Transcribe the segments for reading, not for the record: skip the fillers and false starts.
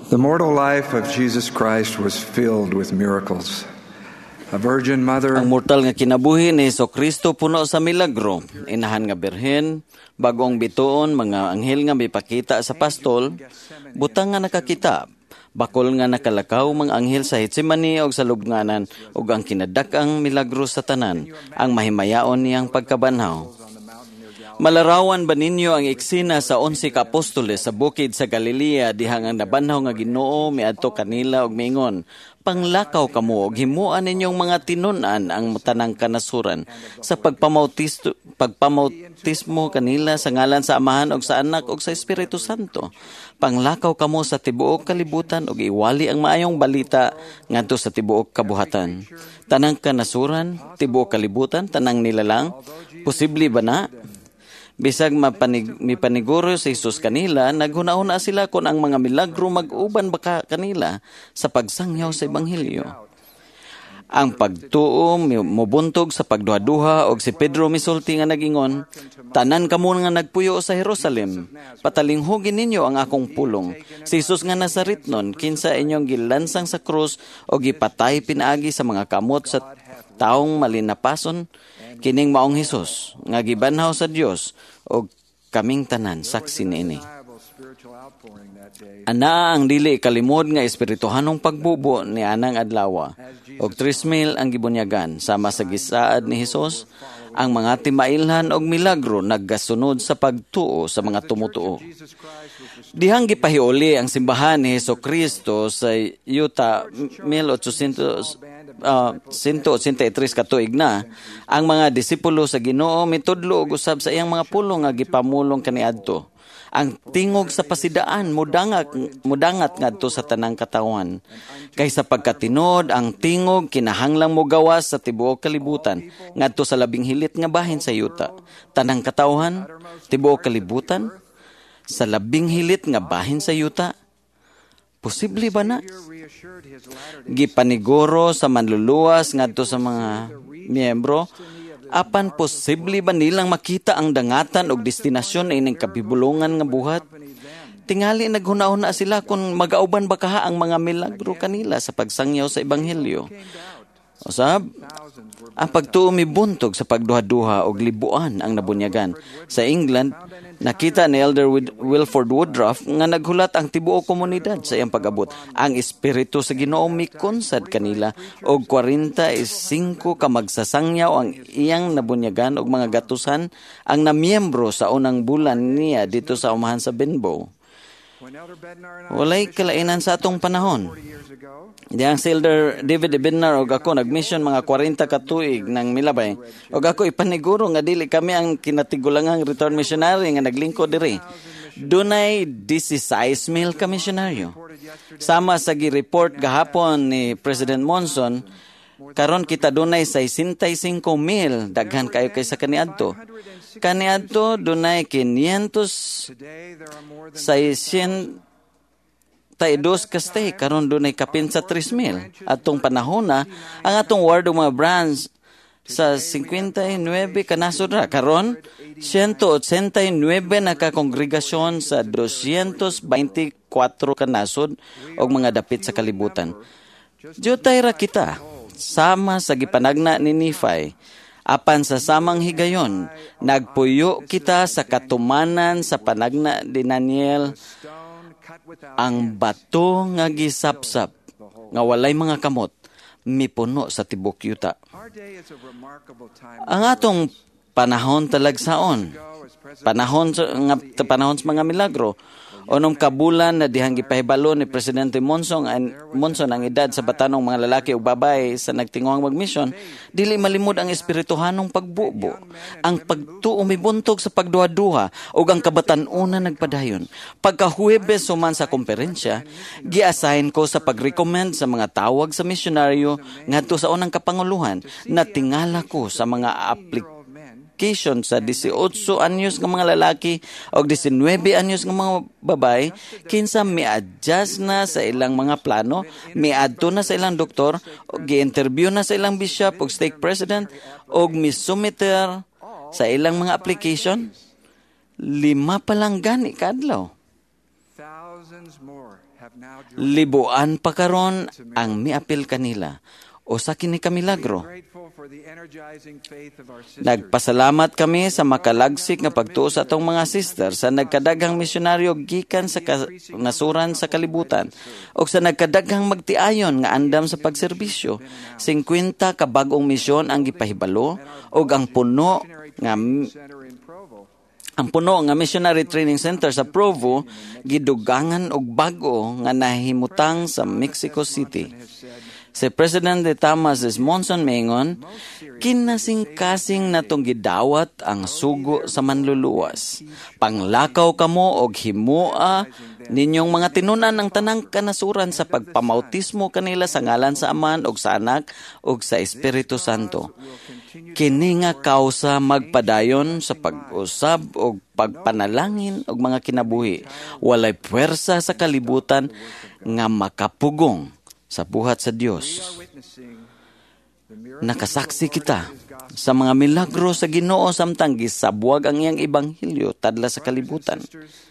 The mortal life of Jesus Christ was filled with miracles. A virgin mother. Ang mortal nga kinabuhi ni Jesucristo puno sa milagro. Inahan nga birhen, bagong bituon, mga anghel nga mipakita sa pastol, butang nga nakakita. Bakol nga nakalakaw mga anghel sa Getsemani og sa lubnganan ug ang kinadak-ang milagro sa tanan, ang mahimayaon niyang pagkabanhaw. Malarawan ba ninyo ang eksena sa 11 ka apostoles sa bukid sa Galilea dihang ang nabanhaw nga Ginoo miadto kanila og miingon, panglakaw kamo og himuan ninyong mga tinun-an ang tanang kanasuran sa pagpamautismo kanila sa ngalan sa Amahan og sa Anak og sa Espiritu Santo. Panglakaw kamo sa tibuok kalibutan og iwali ang maayong balita ngadto sa tibuok kabuhatan. Tanang kanasuran, tibuok kalibutan, tanang nilalang, posible ba na? Bisag mipaniguro si Jesus kanila, naghunahuna sila kung ang mga milagro mag-uban baka kanila sa pagsangyaw sa Ebanghelyo. Ang pagtuo mubuntog sa pagduha-duha og si Pedro misulti nga nagingon, tanan kamo nga nagpuyo sa Jerusalem, patalinghugin ninyo ang akong pulong. Si Jesus nga Nazaretnon, kinsa inyong gilansang sa krus o gipatay pinaagi sa mga kamot sa taong malinapason, kining maong Hesus nga gibanhaw sa Dios o kaming tanan saksi niini. Ana ang dili kalimod nga espirituhanong pagbubo ni anang adlaw og 3,000 ang gibunyagan sama sa gisaad ni Hesus. Ang mga timailhan og milagro naggasunod sa pagtuo sa mga tumutuo. Dihang gipahiuli ang simbahan ni Jesucristo sa yuta 183 katuig na, ang mga disipulo sa Ginoo mitudlo og usab sa iyang mga pulong nga gipamulong kaniadto. Ang tingog sa pasidaan mudangat ngadto sa tanang katawhan. Kaysa pagkatinod, ang tingog kinahanglang mogawas sa tibuok kalibutan ngadto sa labing hilit nga bahin sa yuta. Tanang katawhan, tibuok kalibutan, sa labing hilit nga bahin sa yuta. Posible ba na? Gipaniguro sa manluluwas ngadto sa mga miyembro, apan posible ba nilang makita ang dangatan og destinasyon ining kabibulungan nga buhat? Tingali naghunahuna sila kung magauban ba kaha ang mga milagro kanila sa pagsangyaw sa Ebanghelyo. Usab, ang pagtuo mibuntog sa pagduha-duha og libuan ang nabunyagan. Sa England, nakita ni Elder Wilford Woodruff nga naghulat ang tibuok komunidad sa iyang pag-abot. Ang Espiritu sa Ginoo mikonsad kanila og 45 ka magsasangyaw ang iyang nabunyagan og mga gatusan ang namiyembro sa unang bulan niya dito sa umahan sa Benbow. Walay kalainan sa atong panahon. Diyang si Elder David Bednar og ako nagmission mga 40 katuig ng Milabay. Og ako ipaniguro nga dili kami ang kinatigulangang return missionary nga naglingkod diri. Dunay 16,000 ka misyonaryo. Sama sa gi-report gahapon ni President Monson, karon kita dunay 65,000, daghan kayo kaysa kaniadto. Kaniadto dunay 500 602 kastay, karon dunay kapin sa 3,000. Atong panahon na, ang atong ward o mga branch sa 59 kanasod ra. Karon, 189 na kakongregasyon sa 224 kanasod o mga dapit sa kalibutan. Diyotay ra kita, sama sa gipanagna ni Nephi. Apan sa samang higayon, nagpuyo kita sa katumanan sa panagna ni Daniel, ang bato nga gisapsap, nga walay mga kamot, mipuno sa tibok yuta. Ang atong panahon talagsaon, panahon sa mga milagro, Onom kabulan na dihang gipahibalo ni Presidente Monson ang edad sa batanong mga lalaki o babay sa nagtinguhang magmisyon, dili malimod ang espirituhanong pagbubo, ang pagtuo mibuntog sa pagduha-duha o ang kabatan-una nagpadayon. Pagka-Huwebes suman sa komperensya, gi-assign ko sa pag-recommend sa mga tawag sa misyonaryo ngadto sa unang kapanguluhan na tingala ko sa mga sa 18 anyos ng mga lalaki o 19 anyos ng mga babay, kinsa mi-adjust na sa ilang mga plano, mi-adto na sa ilang doktor, o gi-interview na sa ilang bishop o stake president, o mi-submitter sa ilang mga application. 5 pa lang gani kadlaw. Libuan pa karon ang miapil kanila o sa kini ka milagro. Nagpasalamat kami sa makalagsik nga pagtuo sa atong mga sister sa nagkadaghang misyonaryo gikan sa nasuran sa kalibutan o sa nagkadaghang magtiayon nga andam sa pagserbisyo. 50 ka bag-ong misyon ang gipahibalo ug ang puno nga Missionary Training Center sa Provo gidugangan og bag-o nga nahimutang sa Mexico City. Si Presidente Thomas S. Monson maingon, kinasing-kasing natong gidawat ang sugo sa manluluwas. Panglakaw kamo og himua ninyong mga tinunan ng tanang kanasuran sa pagpamautismo kanila sa ngalan sa Aman og sa Anak og sa Espiritu Santo. Kini nga kausa magpadayon sa pag-usab og pagpanalangin og mga kinabuhi. Walay puwersa sa kalibutan nga makapugong sa buhat sa Dios. Nakasaksi kita sa mga milagro sa Ginoo samtang gisabwag ang iyang ebanghelyo tadla sa kalibutan.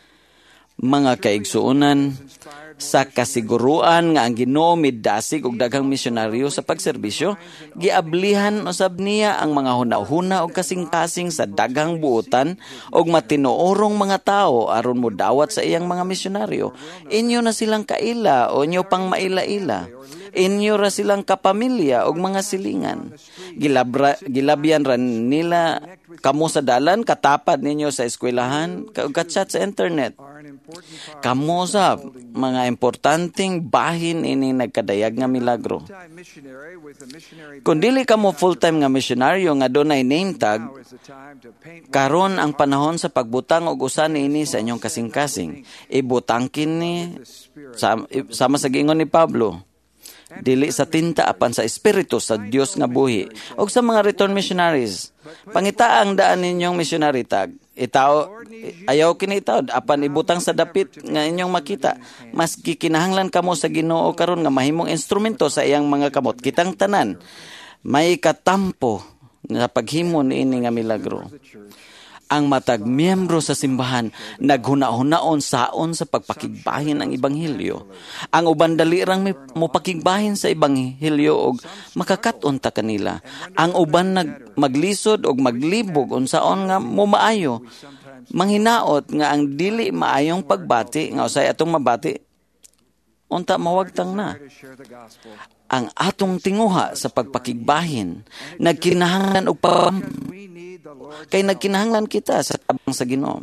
Mga kaigsuonan, sa kasiguruan nga ang Ginoo midasig og daghang misyonaryo sa pagserbisyo, giablihan usab niya ang mga hunahuna og kasing-kasing sa daghang buotan og matinuorong mga tao aron modawat sa iyang mga misyonaryo. Inyo na silang kaila o inyo pang maila-ila. Inyo ra silang kapamilya og mga silingan. Gilabyan ra nila kamo sa dalan, katapad ninyo sa eskwelahan, katchat sa internet. Kamo sa mga importanteng bahin ini nagkadayag nga milagro. Kung dili kamo full-time nga misyonaryo nga dunay name tag, karon ang panahon sa pagbutang og usa niini sa inyong kasing-kasing. Ibutangkin ni sama sa giingon ni Pablo. Dili sa tinta apan sa espiritu sa Dios nga buhi. Og sa mga return missionaries, pangita ang daan ninyong missionary tag. Ayaw kini itaw apan ibutang sa dapit nga inyong makita. Mas gikinahanglan kamo sa Ginoo karon nga mahimong instrumento sa iyang mga kamot. Kitang tanan may katampo na paghimo niini nga milagro. Ang matag miyembro sa simbahan naghuna-hunaon saon sa pagpakigbahin ang ebanghelyo. Ang uban dali rang mopakigbahin sa ebanghelyo og makakaton ta kanila. Ang uban maglisod og maglibog unsaon nga momaayo. Manghinaot nga ang dili maayong pagbati nga usay atong mabati unta mawagtang na. Ang atong tinguha sa pagpakigbahin nagkinahanglan og kay nagkinahanglan kita sa tabang sa Ginoo.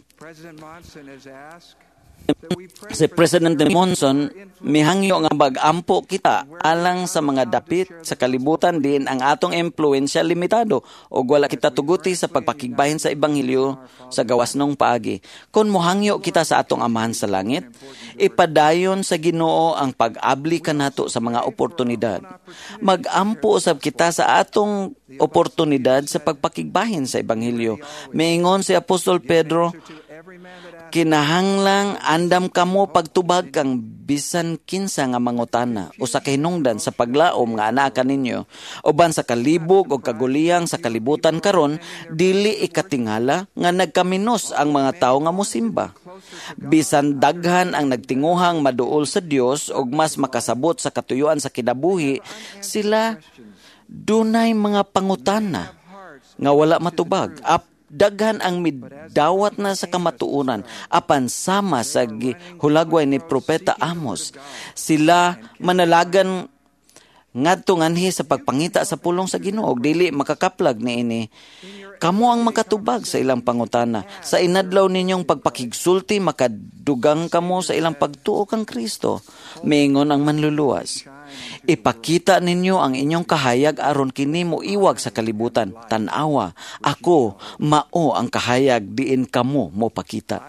Si President Monson mihangyo nga bagampo kita alang sa mga dapit sa kalibutan din ang atong impluwensya limitado o wala kita tuguti sa pagpakigbahin sa ebanghelyo sa gawas nung paagi. Kung mohangyo kita sa atong Amahan sa langit, ipadayon sa Ginoo ang pag-abli kanato sa mga oportunidad. Magampo usab kita sa atong oportunidad sa pagpakigbahin sa ebanghelyo. Miingon si Apostol Pedro, kinahanglang andam kamo pagtubag kang bisan kinsa nga mangutana o sa kahinungdan sa paglaom nga anaa kaninyo. Uban sa kalibog o kaguliyang sa kalibutan karon, dili ikatingala nga nagkaminos ang mga tao nga mosimba. Bisan daghan ang nagtinguhang maduol sa Dios og mas makasabot sa katuyuan sa kinabuhi, sila dunay mga pangutana nga wala matubag. Daghan ang midawat na sa kamatuuran apan sama sa hulagway ni Propeta Amos. Sila manalagan ngadto nganhi sa pagpangita sa pulong sa Ginoo, dili makakaplag niini. Kamo ang makatubag sa ilang pangutana. Sa inadlaw ninyong pagpakigsulti, makadugang kamo sa ilang pagtuo kang Kristo. Miingon ang manluluwas. Ipakita ninyo ang inyong kahayag aron kini mo iwag sa kalibutan. Tanawa, ako mao ang kahayag diin kamo mo pakita.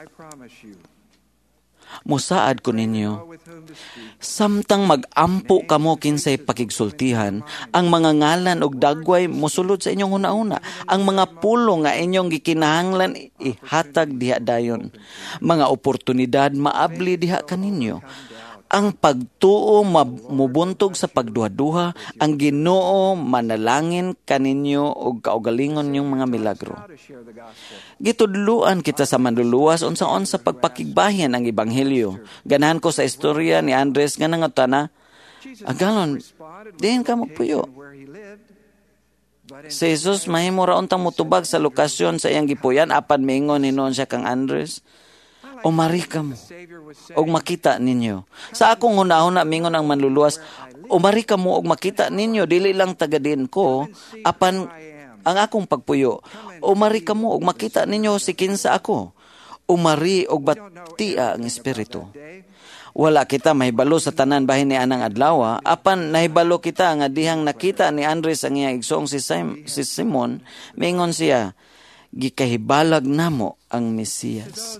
Musaad ko ninyo, samtang magampo kamo kinsay pakigsultihan, ang mga ngalan og dagway mosulod sa inyong una-una, ang mga pulong nga inyong gikinahanglan ihatag diha dayon, mga oportunidad maabli diha kaninyo. ang pagtuo mubuntog sa pagduha-duha, ang Ginoo manalangin kaninyo og kaugalingon yung mga milagro. Gitudluan kita sa manluluwas unsaon sa pagpakigbahin ang ebanghelyo. Ganahan ko sa istorya ni Andres nga nangutana, agalon, diin ka magpuyo. Si Jesus mahimo ra untang mutubag sa lokasyon sa iyang gipuyan apan miingon hinuon siya kang Andres, umari ka mo og makita ninyo. Sa akong hunahuna mingon ang manluluwas, umari ka mo og makita ninyo, dili lang tagadin ko apan ang akong pagpuyo. Umari ka mo og makita ninyo si kinsa ako. Umari og batia ang espiritu. Wala kita mahibalo sa tanan bahin ni anang adlaw, apan nahibalo kita nga dihang nakita ni Andres ang iyang igsoong si Simon, mingon siya, gikahibalag namo ang Mesiyas.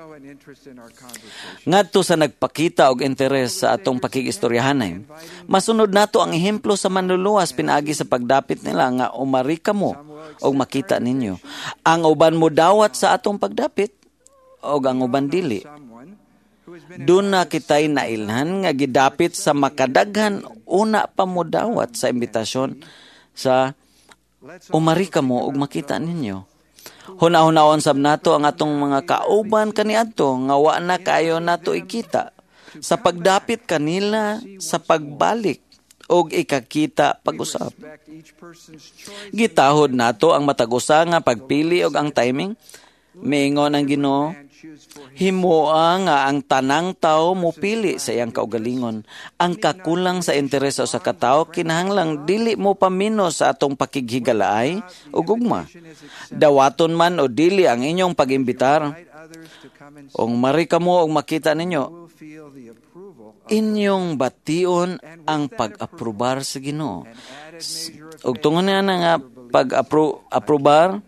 Ngadto sa nagpakita og interes sa atong pakigistoryahanay, masunod nato ang ehemplo sa manluluwas pinaagi sa pagdapit nila nga umari kamo og makita ninyo. Ang uban mo dawat sa atong pagdapit og ang uban dili. Doon na kita'y nailhan nga gidapit sa makadaghan una pa mo dawat sa imbitasyon sa umari kamo og makita ninyo. Huna-hunaon sab nato ang atong mga kauban kaniadto nga wa na kaayo nato ikita sa pagdapit kanila sa pagbalik og ikakita pag-usap. Gitahod nato ang matag-usa nga pagpili og ang timing. Miingon ang Ginoo, himoa nga ang tanang tao mopili sa iyang kaugalingon. Ang kakulang sa interes sa katawo kinahanglang dili mo pamino sa atong pakighigalaay ug gugma. Dawaton man o dili ang inyong pag-imbitar. Ong mari kamo og makita ninyo, inyong bation ang pag-aprobar sa Ginoo. Ug tungod na nga pag-aprobar,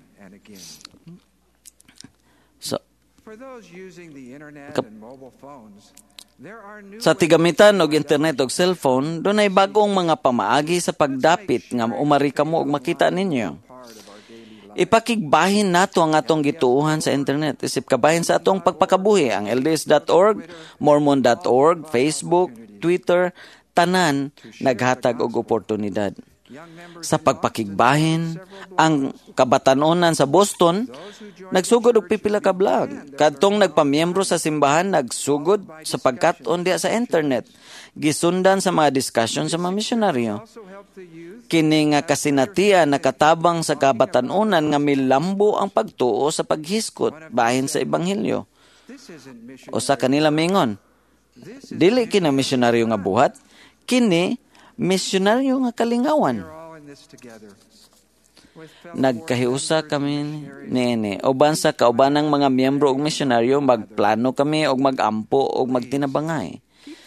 sa tigamitan og internet og cellphone, dunay bagong mga pamaagi sa pagdapit nga umari kamo og makita ninyo. Ipakigbahin nato ang atong gituuhan sa internet. Isip kabahin sa atong pagpakabuhi. Ang LDS.org, Mormon.org, Facebook, Twitter, tanan naghatag og oportunidad. Sa pagpakigbahin, ang kabatanunan sa Boston, nagsugod og pipila ka vlog. Kadtong nagpamiyembro sa simbahan, nagsugod sa pagkat-on diha sa internet. Gisundan sa mga diskusyon sa mga misyonaryo. Kini nga kasinatian nakatabang sa kabatanunan nga milambo ang pagtuo sa paghiskot bahin sa ebanghelyo. O sa kanila mingon, dili kini misyonaryo nga buhat, kini misyonaryo nga kalingawan. Nagkahiusa kami niini. Uban sa kaubanang mga miyembro og misyonaryo, magplano kami og magampo og magtinabangay.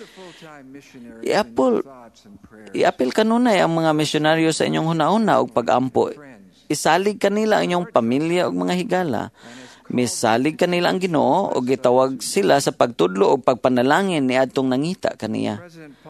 Iapil kanunay ang mga misyonaryo sa inyong hunahuna og pagampo. Isalig kanila ang inyong pamilya og mga higala. Misalig kanila ang Ginoo og gitawag sila sa pagtudlo og pagpanalangin ni adtong nangita kaniya.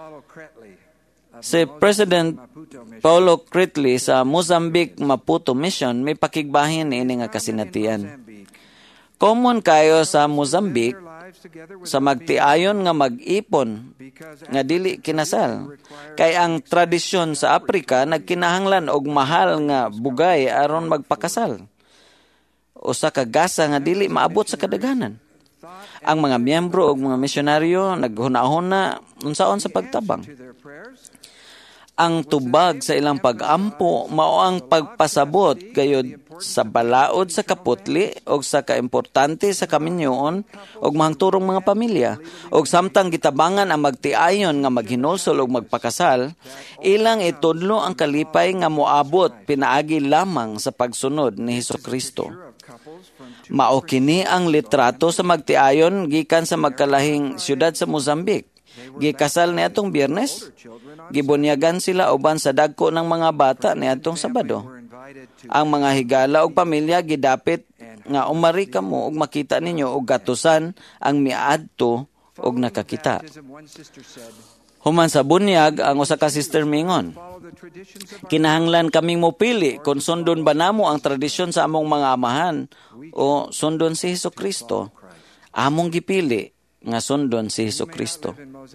Si President Paulo Critley sa Mozambique Maputo Mission may pakigbahin ini nga kasinatian. Common kayo sa Mozambique sa magtiayon nga mag-ipon nga dili kinasal. Kay ang tradisyon sa Afrika nagkinahanglan og mahal nga bugay aron magpakasal. Usa ka gasa nga dili maabot sa kadaghanan. Ang mga miyembro og mga misyonaryo naghuna-huna unsaon sa pagtabang. Ang tubag sa ilang pag-ampo mao ang pagpasabot gayud sa balaod sa kaputli og sa kaimportante sa kaminyoon og mahangturong mga pamilya og samtang gitabangan ang magtiayon nga maghinulsol og magpakasal, ilang itudlo ang kalipay nga moabot pinaagi lamang sa pagsunod ni Hesukristo. Mao kini ang litrato sa magtiayon gikan sa magkalahing syudad sa Mozambique. Gikasal niadtong Biyernes, gibunyagan sila uban sa dagko ng mga bata niadtong Sabado. Ang mga higala og pamilya gidapit nga umari kamo og makita ninyo og gatusan ang miadto og nakakita. Human sa bunyag, ang usa ka sister mingon, kinahanglan kaming mopili kung sundon ba namo ang tradisyon sa among mga amahan o sundon si Hesukristo. Among gipili nga sundon si Hesukristo.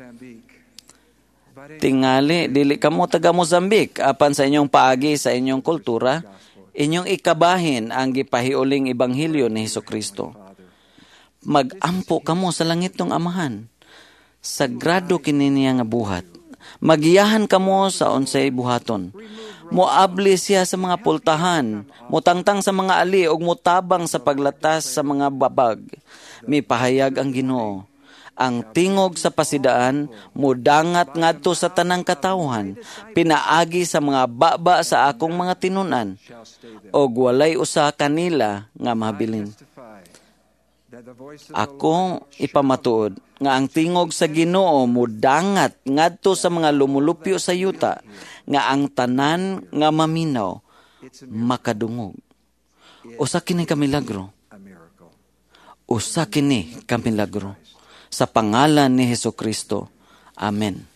Tingali, dili kamo taga Mozambique, apan sa inyong paagi, sa inyong kultura, inyong ikabahin ang gipahiuling Ebanghelyo ni Hesukristo. Mag-ampo kamo sa langit ng Amahan. Sagrado kini niya nga buhat. Magiyahan kamo sa unsay buhaton. Moabli siya sa mga pultahan, mutangtang sa mga ali ug mutabang sa paglatas sa mga babag. Mipahayag ang Ginoo. Ang tingog sa pasidaan, mudangat ngadto sa tanang katawhan, pinaagi sa mga baba sa akong mga tinunan, og walay usa kanila nga mahabilin. Ako ipamatuod nga ang tingog sa Ginoo mudangat ngadto sa mga lumulupyo sa yuta, nga ang tanan nga maminaw makadungog. Usa kini ka milagro. Usa kini ka milagro. Sa pangalan ni Hesukristo. Amen.